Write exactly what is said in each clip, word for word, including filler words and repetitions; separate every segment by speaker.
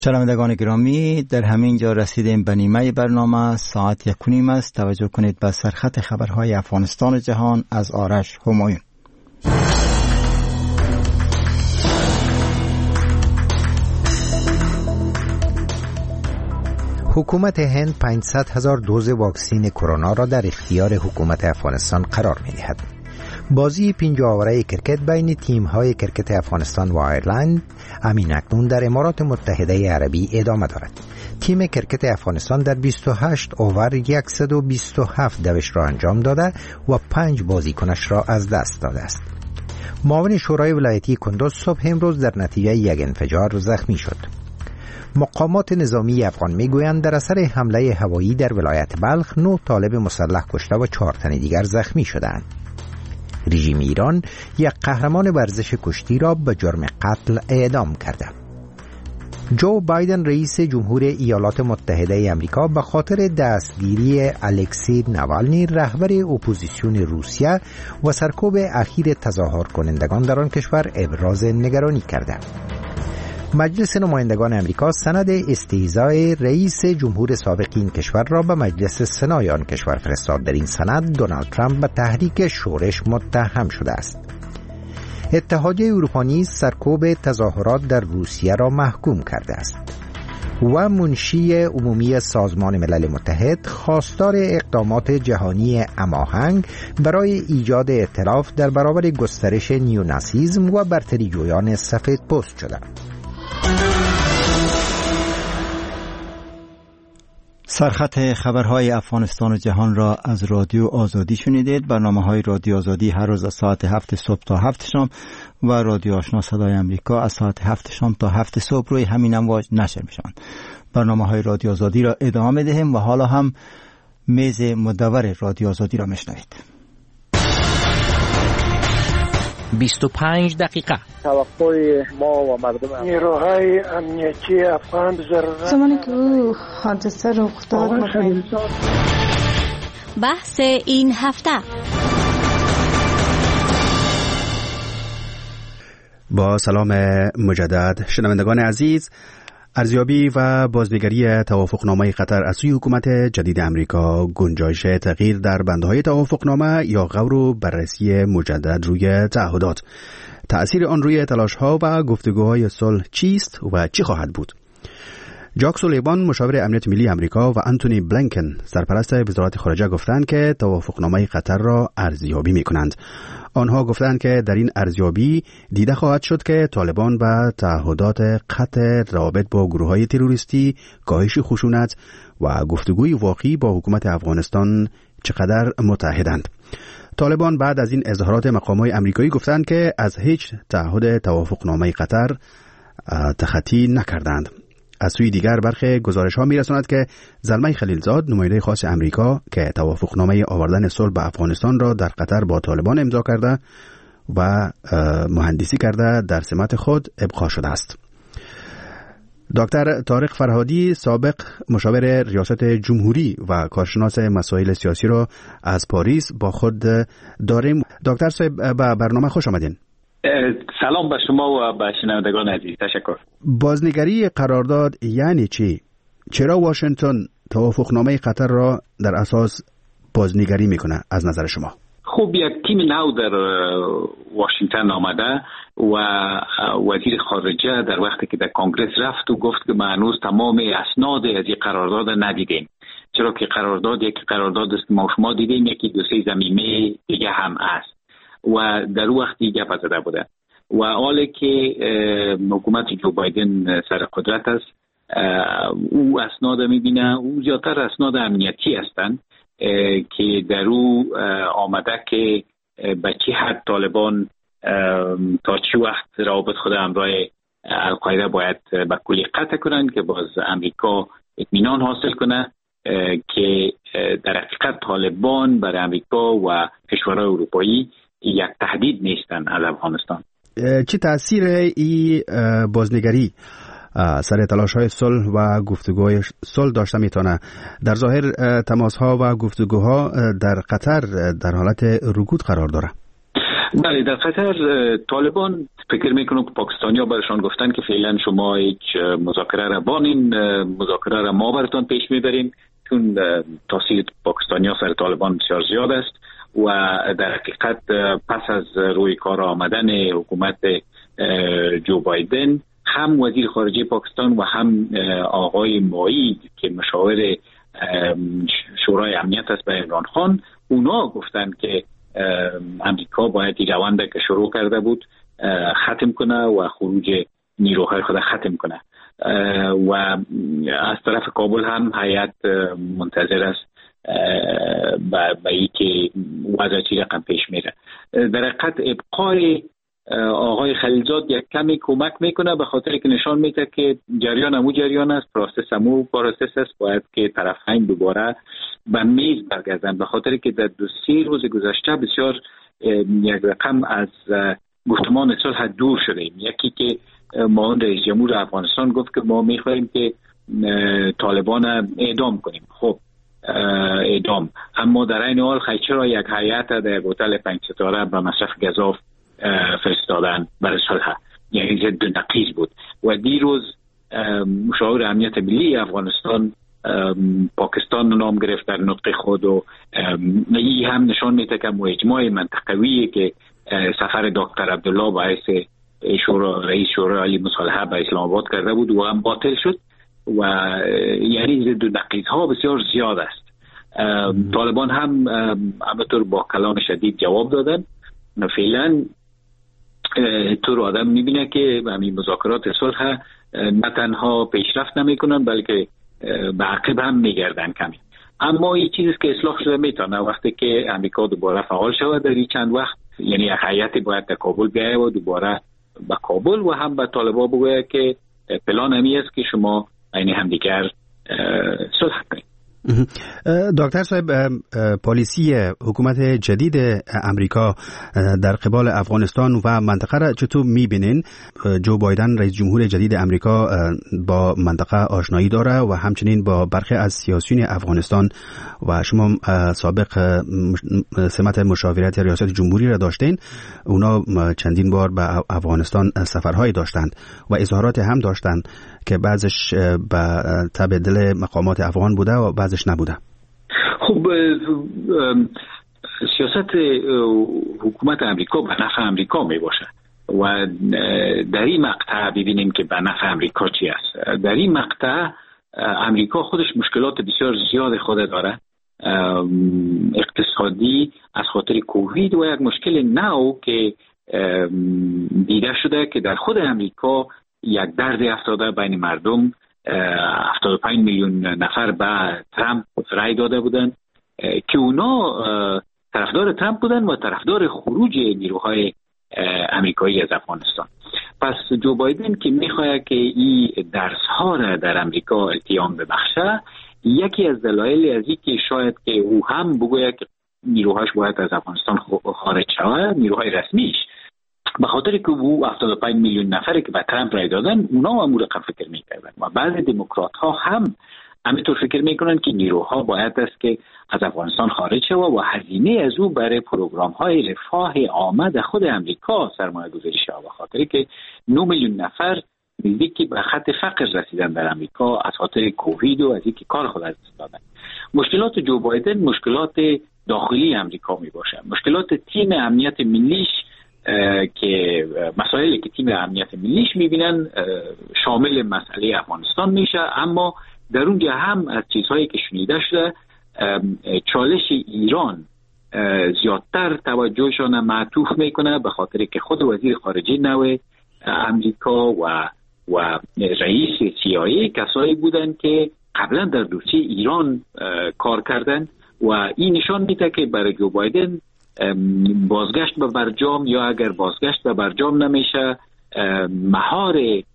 Speaker 1: شنوندگان گرامی، در همین جا رسیدیم به نیمه برنامه. ساعت یک و نیم است. توجه کنید به سرخط خبرهای افغانستان و جهان از آرش همایون.
Speaker 2: حکومت هند پانصد هزار دوز واکسین کرونا را در اختیار حکومت افغانستان قرار می دهد. بازی پنجاه اوره کرکت بین تیم‌های کرکت افغانستان و آیرلند همین اکنون در امارات متحده عربی ادامه دارد. تیم کرکت افغانستان در بیست و هشت اوور صد و بیست و هفت دوش را انجام داده و پنج بازیکنش را از دست داده است. معاون شورای ولایتی کندوز صبح امروز در نتیجه یک انفجار زخمی شد. مقامات نظامی افغان میگویند در اثر حمله هوایی در ولایت بلخ نه طالب مسلح کشته و چهار تن دیگر زخمی شدند. رژیم ایران یک قهرمان ورزش کشتی را به جرم قتل اعدام کرده. جو بایدن رئیس جمهور ایالات متحده آمریکا به خاطر دستگیری الکسی ناوالنی رهبر اپوزیسیون روسیه و سرکوب اخیر تظاهر کنندگان در آن کشور ابراز نگرانی کرده. مجلس نمایندگان امریکا سند استیضاح رئیس جمهور سابق این کشور را به مجلس سنای آن کشور فرستاد. در این سند دونالد ترامپ به تحریک شورش متهم شده است. اتحادیه اروپا نیز سرکوب تظاهرات در روسیه را محکوم کرده است و منشی عمومی سازمان ملل متحد خواستار اقدامات جهانی هماهنگ برای ایجاد ائتلاف در برابر گسترش نیوناسیسم و برتری جویان سفید پوست شده.
Speaker 1: سرخط خبرهای افغانستان و جهان را از رادیو آزادی شنیدید. برنامه‌های رادیو آزادی هر روز از ساعت هفت صبح تا هفت شام و رادیو آشنا صدای امریکا از ساعت هفت شام تا هفت صبح روی همین امواج نشر میشوند. برنامه‌های رادیو آزادی را ادامه می‌دهیم و حالا هم میز مدور رادیو آزادی را میشنوید.
Speaker 3: بیست و پنج دقیقه
Speaker 4: توقع ما و مردم
Speaker 5: نیروهای امنیتی افغان ضرورت
Speaker 6: زمانی که او حادثه رخ داد.
Speaker 7: بحث این هفته.
Speaker 8: با سلام مجدد شنوندگان عزیز، ارزیابی و بازنگری توافقنامه قطر از سوی حکومت جدید امریکا، گنجایش تغییر در بندهای توافقنامه یا غور و بررسی مجدد روی تعهدات، تأثیر آن روی تلاش‌ها و گفتگوهای صلح چیست و چی خواهد بود؟ جاک سولیوان مشاور امنیت ملی امریکا و آنتونی بلینکن سرپرست وزارت خارجه گفتند که توافقنامه قطر را ارزیابی می‌کنند. آنها گفتند که در این ارزیابی دیده خواهد شد که طالبان به تعهدات قطع رابط با گروه‌های تروریستی، کاهش خشونت و گفتگوی واقعی با حکومت افغانستان چقدر متحدند. طالبان بعد از این اظهارات مقامات آمریکایی گفتند که از هیچ تعهد توافقنامه قطر تخطی نکردند. از سوی دیگر برخی گزارش‌ها می‌رساند که زلمه خلیلزاد نماینده خاص آمریکا که توافقنامه آوردن صلح به افغانستان را در قطر با طالبان امضا کرده و مهندسی کرده در سمت خود ابقا شده است. دکتر طارق فرهادی سابق مشاور ریاست جمهوری و کارشناس مسائل سیاسی را از پاریس با خود داریم. دکتر صاحب به برنامه خوش آمدین.
Speaker 9: سلام به شما و به شنوندگان عزیز. تشکر.
Speaker 8: بازنگری قرارداد یعنی چی؟ چرا واشنگتن توافقنامه قطر را در اساس بازنگری میکنه از نظر شما؟
Speaker 9: خب یک تیم نو در واشنگتن آمده و وزیر خارجه در وقتی که در کنگره رفت و گفت که ما هنوز تمام اسناد از این قرارداد ندیدیم، چرا که قرارداد یک قرارداد است ما شما دیدیم، یکی دو سه زمینه دیگه هم است و در وقتی گپ زده بوده و حالی که حکومت جو بایدن سر قدرت است، او اسناد میبینه، او زیادتر اسناد امنیتی هستند که در او آمده که به چه حد طالبان تا چه وقت روابط خود همراه القاعده باید به کلی قطع کنند که باز امریکا اطمینان حاصل کنه که در حقیقت طالبان برای امریکا و کشورهای اروپایی یک تهدید نیستن از افغانستان.
Speaker 8: چه تأثیر این بازنگری سر تلاش‌های صلح و گفتگوهای صلح داشته میتونه؟ در ظاهر تماس‌ها و گفتگوها در قطر در حالت رکود قرار داره.
Speaker 9: بله، در قطر طالبان فکر میکنم که پاکستانیا برشان گفتن که فعلا شما هیچ مذاکره را بانین، مذاکره را ما براتون پیش میبریم، چون تاثیر پاکستانیا سر طالبان بسیار زیاد است و در حقیقت پس از روی کار آمدن حکومت جو بایدن هم وزیر خارجه پاکستان و هم آقای معید که مشاور شورای امنیت است به عمران خان، اونا گفتن که امریکا باید این روند که شروع کرده بود ختم کنه و خروج نیروهای خود ختم کنه و از طرف کابل هم هیئت منتظر است به ای که وضع چی رقم پیش میره. در حقیقت ابقای آقای خلیلزاد یک کمی کمک میکنه به خاطر که نشان میده که جریان همو جریان است، پروسس همو پروسس است، باید که طرفین دوباره به میز برگردن، به خاطر که در دو سه روز گذشته بسیار یک رقم از گفتمان صلح دور شدیم. یکی که ما رئیس جمهور افغانستان گفت که ما میخواهیم که طالبان اعدام کنیم. خب اعدام، اما در این حال خیلی را یک هیئت در هتل پنج ستاره به مصرف گزاف فرستادن برای صلح، یعنی ضد نقیض بود. و دیروز مشاور امنیت ملی افغانستان پاکستان نام گرفت در نطق خود و این هم نشان میده که اجماع منطقویی که سفر دکتر عبدالله باعث شورا رئیس شورای عالی مصالحه به اسلام آباد کرده بود و هم باطل شد و یعنی ضد نقیض ها بسیار زیاد است. طالبان هم همینطور با کلام شدید جواب دادن. فعلا طور آدم میبینه که همین مذاکرات صلح نه تنها پیشرفت نمیکنن بلکه به عقب هم میگردن کمی. اما این چیزی که اصلاح شده میتونه وقتی که امریکا دوباره فعال شود در این چند وقت، یعنی یک هیئت باید در کابل بیاید و دوباره به کابل و هم به طالبان بگوید که پلان همی است که شما این همدیگر صلح کنید.
Speaker 8: دکتر صاحب، پالیسی حکومت جدید امریکا در قبال افغانستان و منطقه را چطور میبینین؟ جو بایدن رئیس جمهور جدید امریکا با منطقه آشنایی داره و همچنین با برخی از سیاسیون افغانستان و شما سابق سمت مشاورت ریاست جمهوری را داشتین، اونا چندین بار به افغانستان سفرهایی داشتند و اظهارات هم داشتند که بعضش به تبع دل مقامات افغان بوده و بعضش نبوده.
Speaker 9: خب سیاست حکومت امریکا به نفع امریکا می باشه و در این مقطع ببینیم که به نفع امریکا چی است. در این مقطع امریکا خودش مشکلات بسیار زیاد خود داره، اقتصادی از خاطر کووید و یک مشکل نو که دیده شده که در خود امریکا یک درد افتاده بین مردم. هفتاد و پنج میلیون نفر به ترامپ رای داده بودن که اونا طرفدار ترامپ بودن و طرفدار خروج نیروهای امریکایی از افغانستان. پس جو بایدن که میخواد که این درس ها را در امریکا التیام ببخشه، یکی از دلایل از این که شاید که او هم بگوید که نیروهاش باید از افغانستان خارج شود، نیروهای رسمیش، به خاطر که او هفتاد و پنج میلیون نفری که به ترامپ رای دادن اونا هم رقم فکر میکردن و بعضی دموکرات ها هم همینطور فکر میکنن که نیروها باید است که از افغانستان خارج شود و هزینه از او برای پروگرام های رفاه آمد خود امریکا سرمایه گذاری شود، به خاطر که نه میلیون نفر نزدیک به خط فقر رسیدن در امریکا از خاطر کووید و از اینکه کار خود از دست دادن. مشکلات جو بایدن مشکلات داخلی امریکا می باشه، مشکلات تیم امنیت ملیش که مسائلی که تیم امنیت ملیش میبینن شامل مسئله افغانستان میشه، اما در اونجا هم از چیزهایی که شنیده شده چالش ایران زیادتر توجهشان معطوف میکنه، به خاطر که خود وزیر خارجه نو امریکا و و رئیس سی آی ای کسایی بودن که قبلا در دوسیه ایران کار کردن و این نشان میده که برای جو بایدن بازگشت به برجام یا اگر بازگشت به برجام نمیشه مهار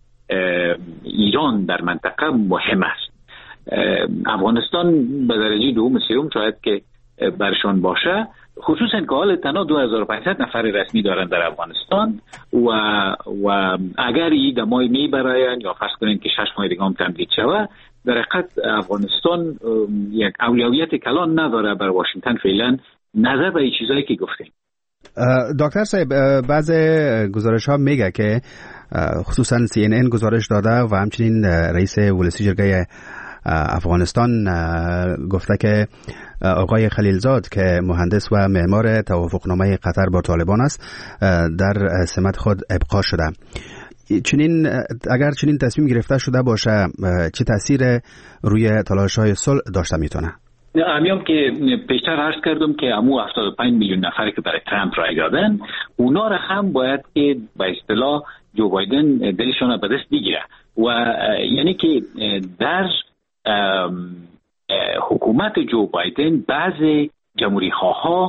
Speaker 9: ایران در منطقه مهم است. افغانستان به درجه دوم سوم شاید که برشان باشه، خصوصا که حال تنها دو هزار و پانصد نفر رسمی دارن در افغانستان و و اگر این دمای میبراین یا فرض کنین که شش ماه دیگه هم تمدید شود، در حقیقت افغانستان یک اولویت کلان نداره بر واشنگتن فعلا نظر به این چیزایی که گفتیم.
Speaker 8: دکتر صاحب، بعض گزارش ها میگه که خصوصا سی ان ان گزارش داده و همچنین رئیس ولسی جرگه افغانستان گفته که آقای خلیلزاد که مهندس و معمار توافقنامه قطر با طالبان است در سمت خود ابقا شده. چنین اگر چنین تصمیم گرفته شده باشه چه تاثیر روی تلاش‌های صلح داشته میتونه؟
Speaker 9: همیام که پیشتر عرض کردم که امو هفتاد و پنج میلیون نفری که برای ترامپ رای دادن، اونا را هم باید که به اصطلاح جو بایدن دلشون را به دست بگیره و یعنی که در حکومت جو بایدن بعضی جمهوری خواه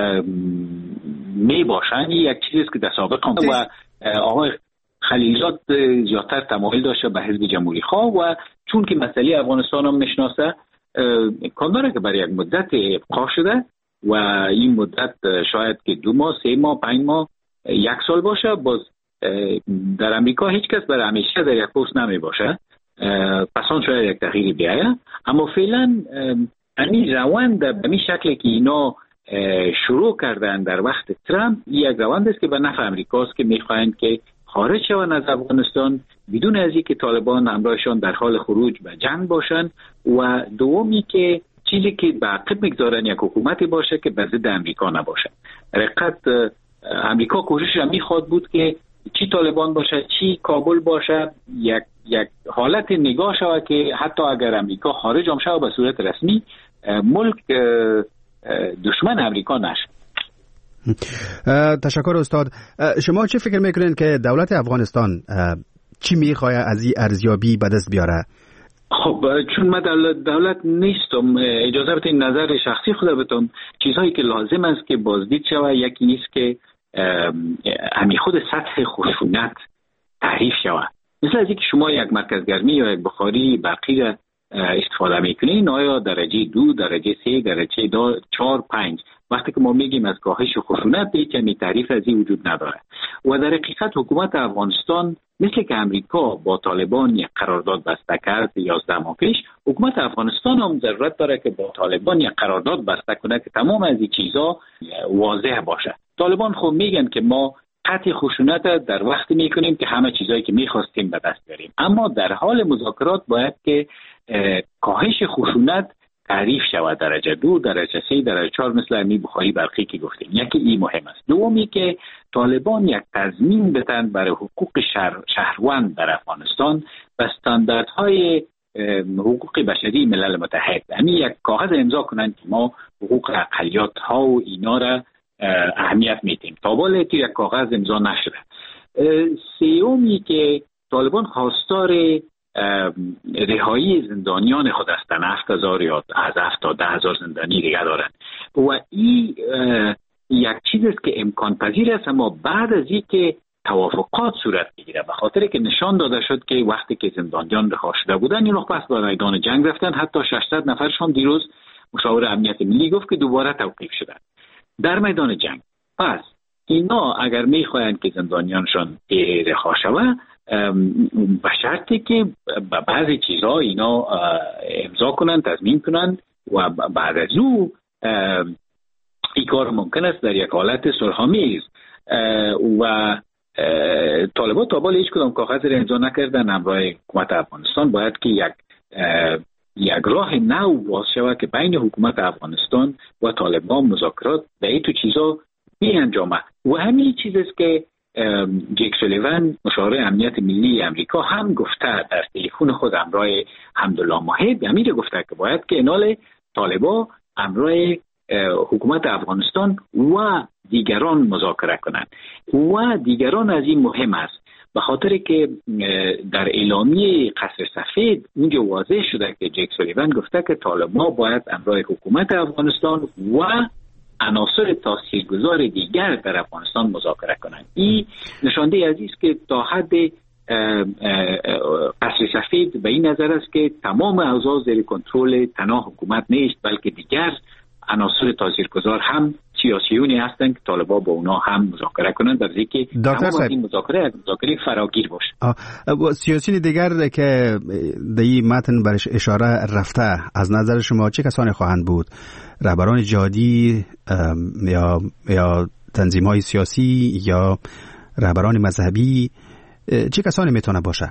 Speaker 9: می باشن. یک چیزی که در سابق هم و آقای خلیلزاد زیادتر تمایل داشته به حزب جمهوری خواه و چون که مسئله افغانستان هم میشناسه امکان داره که برای یک مدت ابقا شده و این مدت شاید که دو ماه، سه ماه، پنج ماه، یک سال باشه. باز در امریکا هیچ کس برای همیشه در یک پست نمی باشه، پس آن شاید یک تغییری بیایه. اما فعلا این روند به این شکلی که اینا شروع کردن در وقت ترامپ یک روند است که به نفع امریکاست که میخواهند که خارج شوند از افغانستان بدون از اینکه طالبان همراهشان در حال خروج به جنگ باشند و دومی که چیزی که به عقب میگذارن یک حکومتی باشه که به ضد امریکا نباشه. حقیقت امریکا کوشش هم میخواد بود که چی طالبان باشه چی کابل باشه یک یک حالت نگاه شود که حتی اگر امریکا خارج هم شود به صورت رسمی ملک دشمن امریکا نشه.
Speaker 8: تشکر استاد. شما چه فکر میکنین که دولت افغانستان چی میخواه از این ارزیابی به دست بیاره؟
Speaker 9: خب چون من دولت, دولت نیستم، اجازه بدین نظر شخصی خود بتون. چیزهایی که لازم است که بازدید شود یکی نیست که همی خود سطح خشونت تعریف شود. مثل از اینکه شما یک مرکز گرمی یا یک بخاری برقی را استفاده میکنین، آیا درجه دو، درجه سه، درجه دو، چهار، پنج، وقتی که ما میگیم از کاهش خشونت هیچ می تعریف از این وجود نداره. و در حقیقت حکومت افغانستان مثل که امریکا با طالبان یک قرارداد بسته کرد یازده ماه پیش، حکومت افغانستان هم ضرورت داره که با طالبان یک قرارداد بسته کنه که تمام از این چیزا واضح باشه. طالبان خب میگن که ما قطع خشونت در وقتی میکنیم که همه چیزایی که میخواستیم به دست بیاریم، اما در حال مذاکرات باید که کاهش خشونت تعریف شود، درجه دو، درجه سه، درجه چهار، مثل امی بخاری برقی که گفتیم. یکی این مهم است. دومی که طالبان یک تضمین بدن برای حقوق شهر، شهروند در افغانستان و استانداردهای حقوق بشری ملل متحد، یعنی یک کاغذ امضا کنند که ما حقوق اقلیت ها و اینا را اهمیت میدیم. تا بالا یک کاغذ امضا نشده. سومی که طالبان خواستار رهایی زندانیان خود هستند، هفت هزار یا از هفت تا ده هزار زندانی دیگه دارن و این یک چیز است که امکان پذیر است، اما بعد از این که توافقات صورت بگیره، به خاطر که نشان داده شد که وقتی که زندانیان رها شده بودن این وقت پس به میدان جنگ رفتن، حتی ششصد نفرشون دیروز مشاور امنیت ملی گفت که دوباره توقیف شدن در میدان جنگ. پس اینا اگر میخواین که زندانیانشان رها شود به شرطی که بعضی چیزها اینا امضا کنن، تضمین کنن و بعد از او این کار ممکن است در یک حالت صلح‌آمیز. و طالبان تا بالا هیچ کدام کاغذ را امضا نکردن همراه حکومت افغانستان. باید که یک یک راه نو باز شود که بین حکومت افغانستان و طالبان مذاکرات به این تو چیزا بیانجامه. و همین چیز است که جیک سولیوان مشاور امنیت ملی امریکا هم گفته در تلفن خود همراه حمدالله ماهب، امیر گفته که باید که انال طالبان همراه حکومت افغانستان و دیگران مذاکره کنند. و دیگران از این مهم است به خاطر که در اعلامیه قصر سفید اونجا واضح شده که جیک سولیوان گفته که طالبان باید همراه حکومت افغانستان و عناصر تاثیرگذار دیگر در افغانستان مذاکره کنند. این نشانده عزیز که تا حد قصر سفید به این نظر است که تمام اوضاع زیر کنترل تنها حکومت نیست، بلکه دیگر عناصر تاثیرگذار هم سیاسیونی هستند که طالبان با اونا هم مذاکره کنند، در حالی که تمام این مذاکره مذاکره فراگیر باشه.
Speaker 8: سیاسیون دیگر که در این متن برش اشاره رفته از نظر شما چه کسانی خواهند بود؟ رهبران جهادی یا یا تنظیم‌های سیاسی یا رهبران مذهبی چه کسانی میتونه باشه؟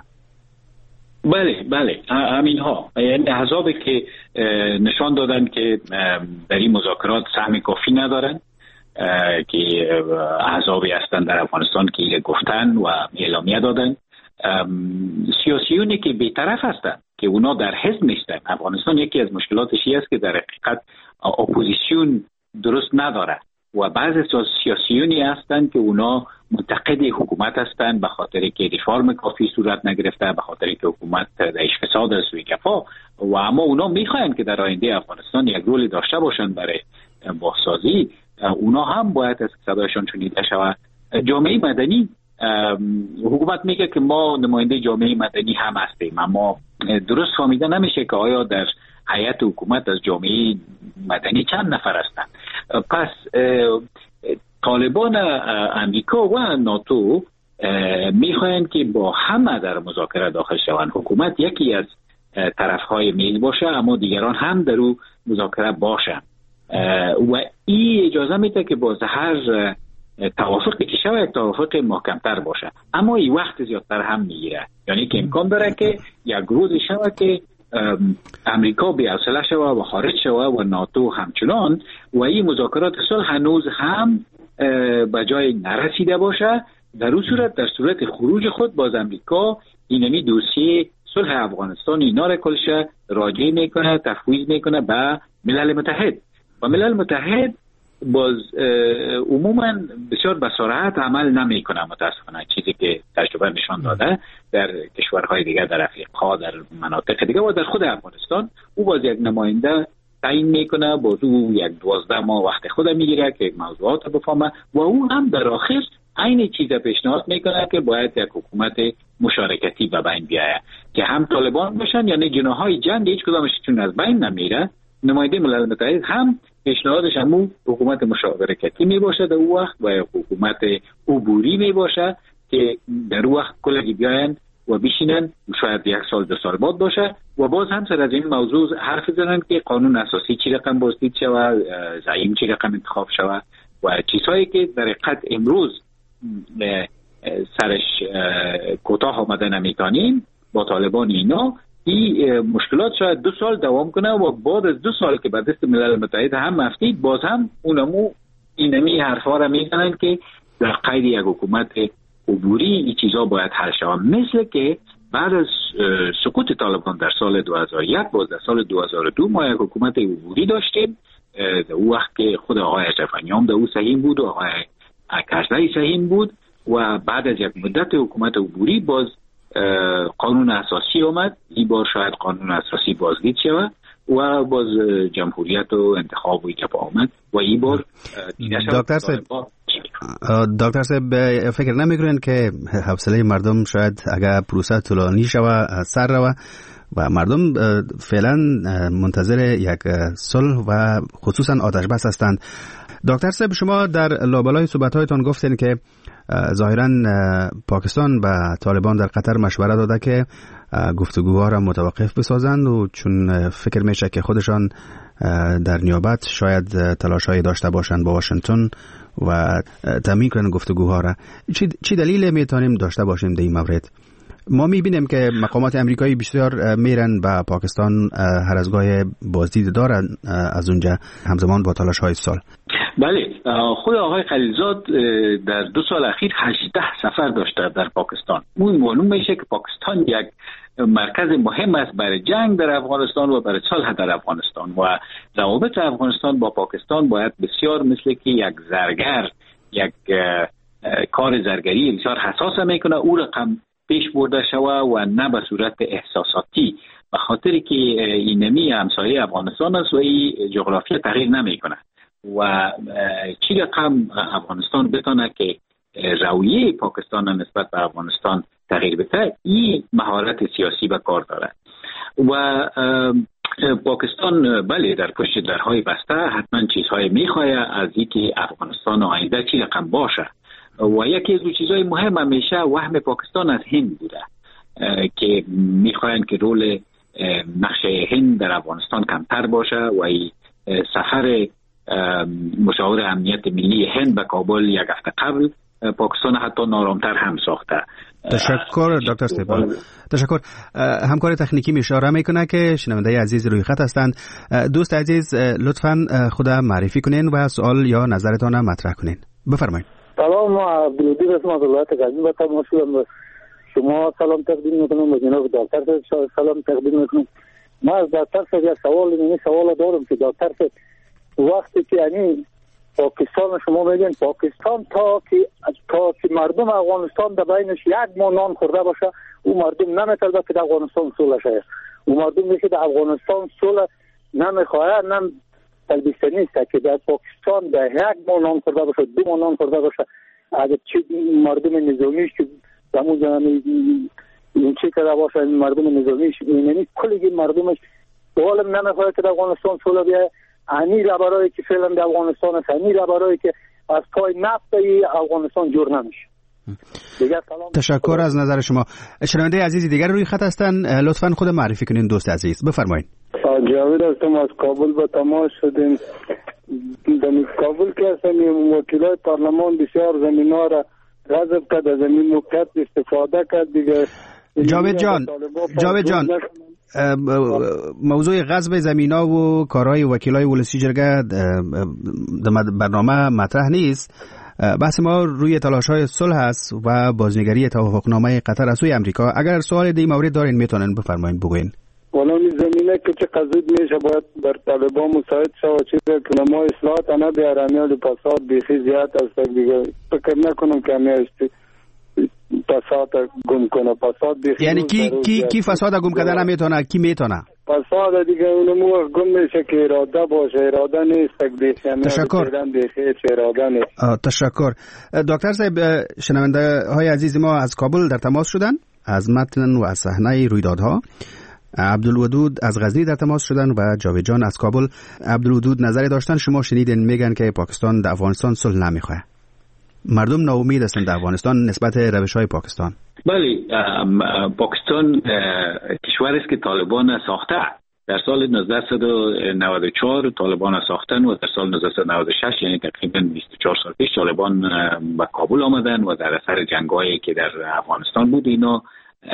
Speaker 9: بله بله همین ها، یعنی احزابی که نشان دادن که در این مذاکرات سهم کافی ندارن، که احزابی هستن در افغانستان که گفتن و اعلامیه دادن، سیاسیونی که بی‌طرف هستن که اونا در حزب نیستن. افغانستان یکی از مشکلاتش است که در حقیقت اپوزیسیون درست نداره و بعضی سیاسیونی هستن که اونا منتقد حکومت هستن به خاطر که ریفرم کافی صورت نگرفته، به خاطر که حکومت درش فساد از سوی کفا، و اما اونا میخواین که در آینده افغانستان یک رول داشته باشن برای بازسازی. اونا هم باید از صدایشان شنیده شود. جامعه مدنی، حکومت میگه که ما نماینده جامعه مدنی هم هستیم، اما درست فهمیده نمیشه که آیا در هیئت حکومت از جامعه مدنی چند نفر هستند. پس طالبان امریکا و ناتو میخواین که با همه در مذاکره داخل شوند. حکومت یکی از طرفهای میز باشه اما دیگران هم در او مذاکره باشند و این اجازه میده که باز هر توافقی که شود یک توافق محکمتر باشه، اما این وقت زیادتر هم میگیره. یعنی که امکان داره که یک روز شود که امریکا بی‌حوصله شود و خارج شود و ناتو همچنان، و این مذاکرات صلح هنوز هم به جای نرسیده باشه. در اون صورت در صورت خروج خود باز امریکا اینمی دوسیه صلح افغانستان اینا را کلش راجع میکنه، تفویض میکنه به ملل متحد و ملل متحد باز عموما بسیار به سرعت عمل نمیکنه متاسفانه، چیزی که تجربه نشان داده در کشورهای دیگه، در افریقا، در مناطق دیگه و در خود افغانستان. او باز یک نماینده تعیین میکنه، باز او یک دوازده ماه وقت خود میگیره که موضوعات رو بفهمه و او هم در آخر عین چیز پیشنهاد میکنه که باید یک حکومت مشارکتی به بین بیاید که هم طالبان باشن، یعنی جناحهای جنگ هیچ کدامش چون از بین نمیره. نماینده ملل متحد هم پیشنهادش همون حکومت مشارکتی می باشه در اون وقت و حکومت عبوری می باشه که در اون وقت کلی بیاین و بشینن، شاید یک سال دو سال بعد باشه و باز هم سر از این موضوع حرف بزنن که قانون اساسی چی رقم بازدید شود، زعیم چی رقم انتخاب شود و چیزهایی که در حقیقت امروز سرش کوتاه آمده نمیتونیم با طالبان اینا. این مشکلات شاید دو سال دوام کنه و بعد از دو سال که بعد دست ملل متحد هم مفتید باز هم اونمو اینمی حرفا را میزنن که در قید یک حکومت عبوری این چیزا باید حل شود. مثل که بعد از سقوط طالبان در سال دو هزار و یک باز در سال دو هزار و دو ما یک حکومت عبوری داشتیم، در اون وقت که خود آقای اشرف غنی در اون سهیم بود و آقای کرزی سهیم بود و بعد از یک مدت حکومت عبوری باز قانون اساسی اومد. این بار شاید قانون اساسی بازدید شود و باز جمهوریت و انتخاب و ایجاب آمد و این بار دیده شد.
Speaker 8: دکتر صاحب دکتر صاحب فکر نمیکنین که حوصله مردم شاید اگر پروسه طولانی شود سر رود و مردم فعلا منتظر یک صلح و خصوصا آتش بس هستند؟ دکتر صاحب شما در لابلای صحبت‌هایتان گفتین که ظاهراً پاکستان به طالبان در قطر مشوره داده که گفتگوها را متوقف بسازند و چون فکر میشه که خودشان در نیابت شاید تلاش‌هایی داشته باشند با واشنگتن و تامین کنند گفتگوها را. چی دلیل میتونیم داشته باشیم در این مورد؟ ما میبینیم که مقامات امریکایی بسیار میرن به پاکستان، هر از گاه بازدید دارن از اونجا همزمان با تلاش‌های صلح.
Speaker 9: بله، خود آقای خلیلزاد در دو سال اخیر هجده سفر داشته در پاکستان. اون معلوم میشه که پاکستان یک مرکز مهم است برای جنگ در افغانستان و برای صلح در افغانستان و روابط افغانستان با پاکستان باید بسیار مثل که یک زرگر یک کار زرگری بسیار حساس میکنه او رقم پیش برده شوه و نه به صورت احساساتی، به خاطر که اینمی همسایه افغانستان است و این جغرافیا تغییر نمیکنه و چی رقم افغانستان بتونه که رویه پاکستان نسبت به افغانستان تغییر بده، این مهارت سیاسی به کار داره و پاکستان بله در پشت درهای بسته حتما چیزهای میخواه از اینکه افغانستان آینده چی رقم باشه و یکی از چیزهای مهم همیشه وهم پاکستان از هند بوده که میخواین که رول نقشه هند در افغانستان کمتر باشه و این سفر مشاور امنیت ملی هند به کابل یک هفته قبل پاکستان حتی نارامتر هم ساخته.
Speaker 8: تشکر دکتر سیبال. تشکر. همکار تکنیکی اشاره میکنه که شنونده عزیز روی خط هستند. دوست عزیز لطفاً خود معرفی کنین و سوال یا نظرتان مطرح کنین. بفرمایید.
Speaker 4: سلام، عبدالودی هستم از ولایت غزنی. با تماشا شما سلام تقدیم میکنم و جناب دکتر سلام تقدیم میکنم. من از دکتر صاحب یک سوال این سوال دارم که دکتر صاحب وقتی که یعنی پاکستان شما میگن پاکستان تا که تا که مردم افغانستان در بینش یک ماه نان خورده باشه او مردم نمیتونه که در افغانستان صلح شه. او مردم میگه در افغانستان صلح نمیخواد، نم تلبیسه نیست که در پاکستان در یک ماه نان خورده باشه، دو ماه نان خورده باشه. اگه چه مردم نظامیش که دمو جنمی این چی کرده باشه مردم نظامیش یعنی کلی مردمش دولم نمیخواد که در افغانستان صلح بیه. انی ربرایی که فعلا در افغانستان است، انی ربرایی که از پای نفت افغانستان جور نمیشه.
Speaker 8: تشکر از نظر شما. شنونده عزیزی دیگر روی خط هستن، لطفاً خود معرفی کنین دوست عزیز. بفرمایید.
Speaker 5: جاوید هستم از کابل. با تماس شدیم در کابل که هستیم وکیلای پارلمان بسیار زمینا را غصب کرد، از زمین موقعیت استفاده کرد دیگه.
Speaker 8: جاوید جان جاوید جان موضوع غصب زمینا و کارهای وکیلای ولسی جرگه در برنامه مطرح نیست. بحث ما روی تلاش‌های صلح است و بازنگری توافقنامه قطر از سوی امریکا. اگر سوال دی مورد دارین میتونن بفرمایید بگوین.
Speaker 5: والا این زمینه که چه قضیت میشه باید بر طالبان مساعد شود چیزی که ما اصلاحات انا بیارانی و پاسات بیخی زیاد است دیگه. فکر نکنم که همیشتی فساد گم کنه. فساد بیخی
Speaker 8: یعنی کی کی کی فساد گم کردن نمیتونه؟ کی میتونه؟
Speaker 5: فساد دیگه اونمو گم میشه که اراده باشه، اراده نیست بیخی.
Speaker 8: تشکر.
Speaker 5: بیخی اراده نیست.
Speaker 8: تشکر. دکتر صاحب شنونده های عزیز ما از کابل در تماس شدن از متن و از صحنه رویدادها. عبدالودود از غزنی در تماس شدن و جاوید جان از کابل. عبدالودود نظری داشتن، شما شنیدین میگن که پاکستان در افغانستان صلح نمیخواد. مردم ناامید هستند در افغانستان نسبت روش‌های پاکستان.
Speaker 9: بله، پاکستان کشوری است که طالبان ساخته. در سال نوزده نود و چهار طالبان ساختن و در سال نوزده نود و شش یعنی تقریبا بیست و چهار سال پیش طالبان به کابل آمدن و در اثر جنگایی که در افغانستان بود اینا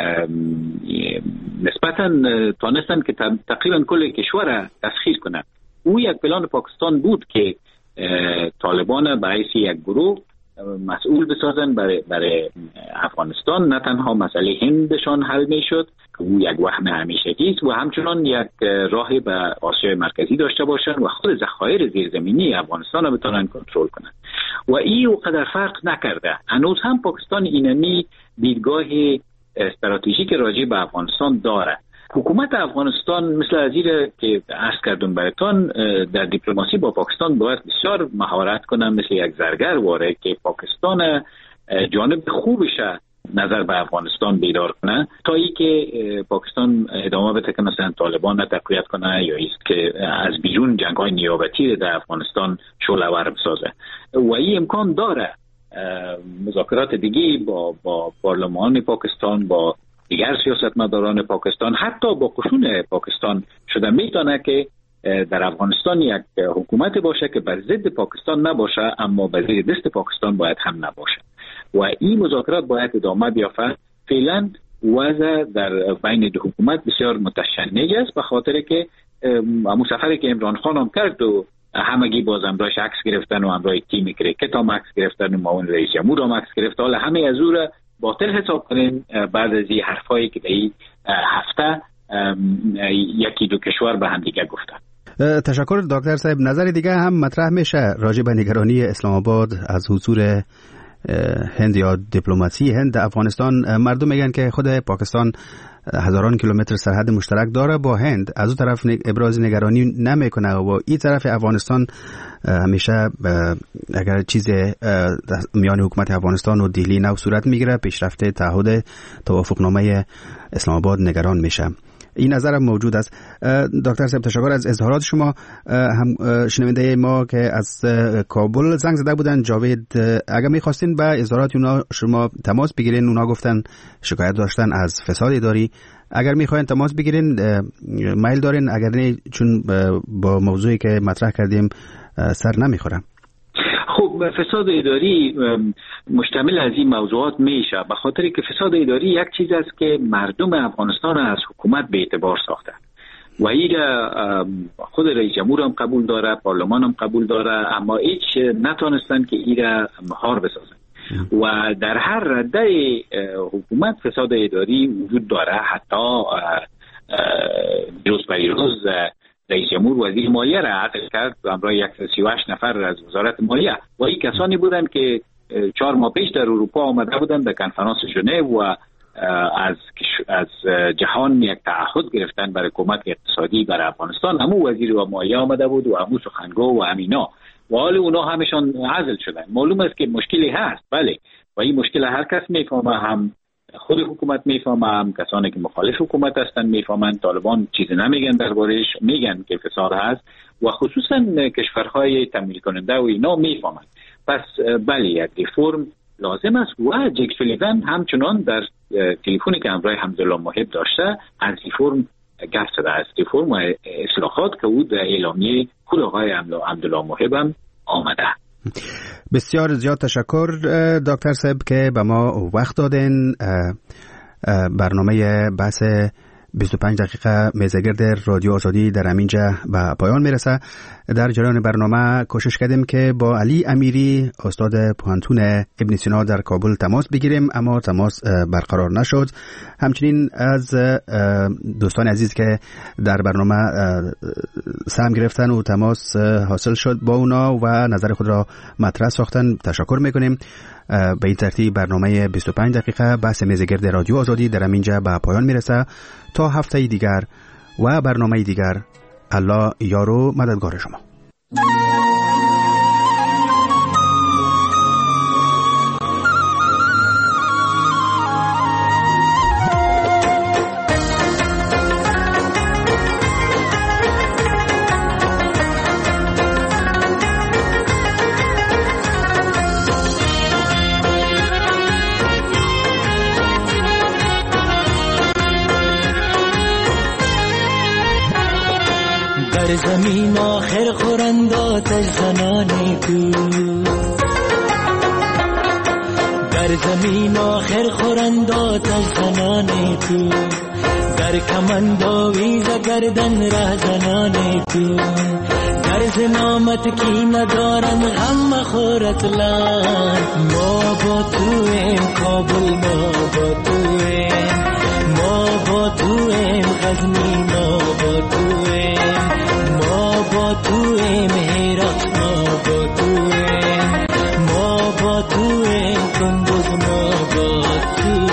Speaker 9: نسبتاً تانستن که تقریبا کل کشور تسخیر کنند. او یک پلان پاکستان بود که طالبان به حیث یک گروه مسئول بسازن برای برای افغانستان. نه تنها مسئله هندشان حل میشد که او یک وهم همیشگی است و همچنان یک راهی به آسیای مرکزی داشته باشند و خود ذخایر زیرزمینی افغانستان را بتونن کنترل کنند و این اونقدر فرق نکرده. هنوز هم پاکستان اینمی دیدگاه استراتژیک راجع به افغانستان داره. حکومت افغانستان مثل ازیره که عرض کردم براتون در دیپلماسی با پاکستان باید بسیار مهارت کنه، مثل یک زرگر واره که پاکستان جانب خوبش نظر به افغانستان بیدار کنه تا ای که پاکستان ادامه بده که مثلا طالبان تقویت کنه یا ایست که از بیرون جنگ‌های نیابتی در افغانستان شعله‌ور بسازه و این امکان داره. مذاکرات دیگه با با پارلمان پاکستان، با دیگر سیاستمداران پاکستان، حتی با قشون پاکستان شده میتونه که در افغانستان یک حکومت باشه که بر ضد پاکستان نباشه اما بر زیر دست پاکستان باید هم نباشه و این مذاکرات باید ادامه بیافته. فعلا وضع در بین دو حکومت بسیار متشنج است به خاطر که همون سفری که عمران خان هم کرد و همگی باز امرایش عکس گرفتن و امرای تیم کرکت هم عکس گرفتن و معاون رئیس جمهور هم عکس گرفت. حالا همه از او را باطل حساب کنین بعد از این حرفایی که در این هفته یکی دو کشور به هم دیگه گفتن.
Speaker 8: تشکر دکتر صاحب. نظر دیگه هم مطرح میشه راجع به نگرانی اسلام آباد از حضور هند یا دیپلماسی هند در افغانستان. مردم میگن که خود پاکستان هزاران کیلومتر سرحد مشترک داره با هند، از اون طرف ابراز نگرانی نمیکنه و این طرف افغانستان همیشه اگر چیز میان حکومت افغانستان و دهلی نو صورت میگیره پیشرفت تعهد توافقنامه اسلام آباد نگران میشه. این نظر موجود است. دکتر صاحب تشکر از اظهارات شما. هم شنونده ما که از کابل زنگ زده بودن، جاوید، اگر میخواستین با اظهارات اونا شما تماس بگیرین، اونا گفتن شکایت داشتن از فساد اداری. اگر میخواین تماس بگیرین میل دارین، اگر نه چون با موضوعی که مطرح کردیم سر نمیخورم.
Speaker 9: خب فساد اداری مشتمل از این موضوعات میشه، به خاطر که فساد اداری یک چیز است که مردم افغانستان از حکومت به اعتبار ساخته و این خود رئیس جمهور هم قبول داره، پارلمان هم قبول داره، اما هیچ نتونستن که این را مهار بسازن و در هر رده حکومت فساد اداری وجود داره. حتی روز به روز رئیس جمهور وزیر مالیه را عطل کرد همراه صد و سی و هشت نفر از وزارت مالیه و این کسانی بودند که چهار ماه پیش در اروپا آمده بودند در کنفرانس ژنو و از از جهان یک تعهد گرفتن برای کمک اقتصادی برای افغانستان. همون وزیر و مالیه آمده بود و همون سخنگو و همینا و حال اونا همشان عزل شدن. معلوم است که مشکلی هست، بله، و این مشکل هر کس میفهمه، هم خود حکومت میفهمه، هم کسانی که مخالف حکومت هستن میفهمن. طالبان چیزی نمیگن دربارش، میگن که فساد هست و خصوصا کشورهای تمویل کننده و اینا میفهمن. پس بله یک ریفرم لازم است و جک سولیوان همچنان در تلفنی که همراه حمدالله محب داشته از ریفرم گفت زده است. ریفرم و اصلاحات که او در اعلامیه خود آقای حمدالله محب هم آمده.
Speaker 8: بسیار زیاد تشکر دکتر صاحب که به ما وقت دادین. برنامه بحث بیست و پنج دقیقه میزگرد رادیو آزادی در همینجا به پایان میرسه. در جریان برنامه کوشش کردیم که با علی امیری استاد پوهنتون ابن سینا در کابل تماس بگیریم، اما تماس برقرار نشد. همچنین از دوستان عزیز که در برنامه سهم گرفتن و تماس حاصل شد با اونا و نظر خود را مطرح ساختن تشکر میکنیم. به این ترتیب برنامه بیست و پنج دقیقه بحث میزگرد رادیو آزادی در همینجا به پایان میرسه. تا هفته دیگر و برنامه دیگر، الله یار و مددگار شما.
Speaker 10: در زمین آخر خورند آتش زنان تو، در زمین آخر خورند آتش زنان تو، در کمند آویز گردن ره زنان تو، در زنامت کی ندارن غم خورت لان. ما با تو ایم کابل، ما با تو ایم، ما با تو ایم غزنی، ما با تو ایم، ما با تو ایم هرات، ما با تو ایم، ما با تو ایم کندوز، ما با تو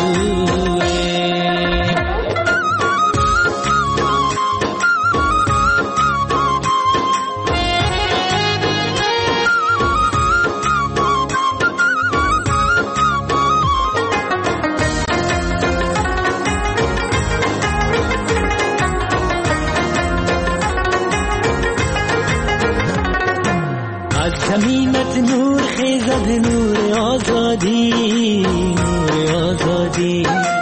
Speaker 10: زمینت نور خیزد، نور آزادی، نور آزادی.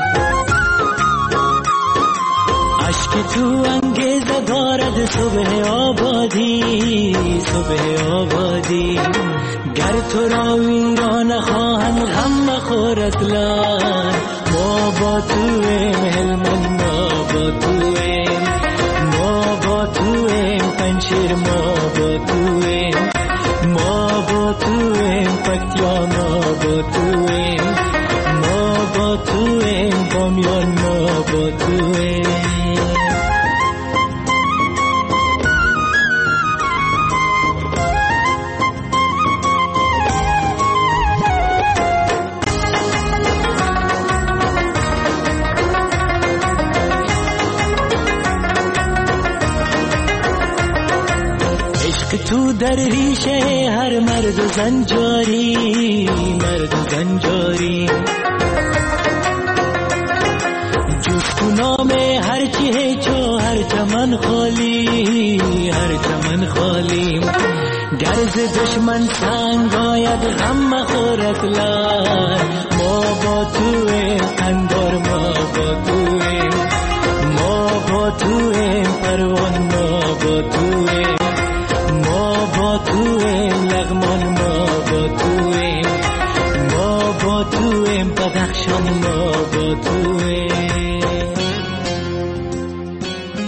Speaker 10: عشق تو انگیزه دارد صبح آبادی، صبح آبادی. گر تو را ویران خواهند غم مخورد لان. ما با تو ایم هلمند، ما با تو ایم، ما با تو ایم پنشیر، ما با تو ایم، ما با تو ایم پکتیا، ما با تو ایم، ما با تو ایم بامیان، ما با تو ایم. تو در ریشه هر مرد و زن جاری، مرد و زن جاری. جست تو نام هر چی چو هر چمن خالی هر چمن خالی گرز دشمن سنگ آید غم مخورت لار ما با تویم اندار ما با تویم ما با تویم پروان ما با تویم ما با تویم لغمان ما با تویم ما با تویم بدخشان ما با تویم